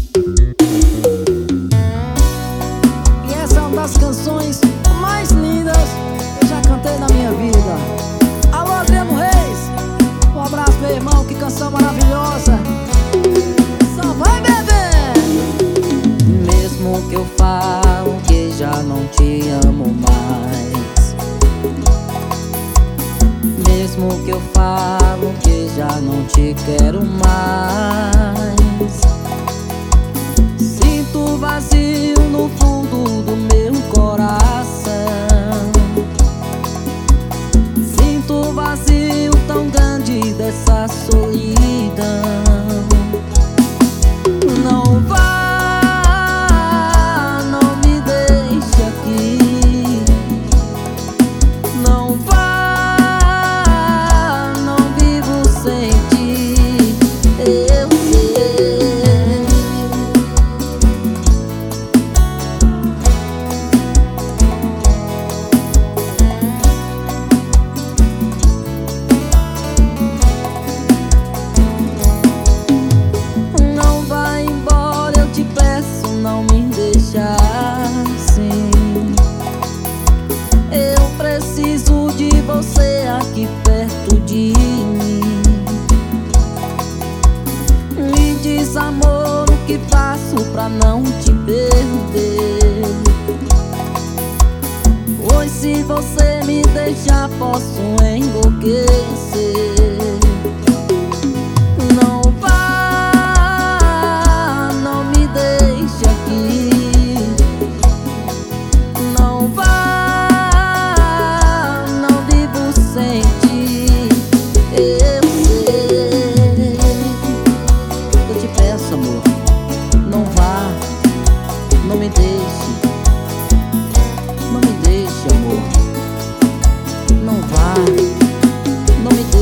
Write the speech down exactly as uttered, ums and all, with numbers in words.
E essa é uma das canções mais lindas que eu já cantei na minha vida. Alô, Adriano Reis, um abraço, meu irmão, que canção maravilhosa. Só vai, bebê! Mesmo que eu falo que já não te amo mais, mesmo que eu falo que já não te quero mais, sinto vazio no fundo do meu coração. Sinto vazio tão grande dessa solidão. Não vá, não me deixe aqui. Não vá, não vivo sem ti. Eu sei. Não vai embora, eu te peço, não me deixa assim. Eu preciso de você aqui perto de mim. Me diz, amor, o que faço pra não te perder? Pois se você me deixar, posso enlouquecer. Não vá, não me deixe aqui. Não vá, não vivo sem ti. Eu sei. Eu te peço, amor, não vá, não me deixe. Não me deixe, amor. Não vá, não me deixe.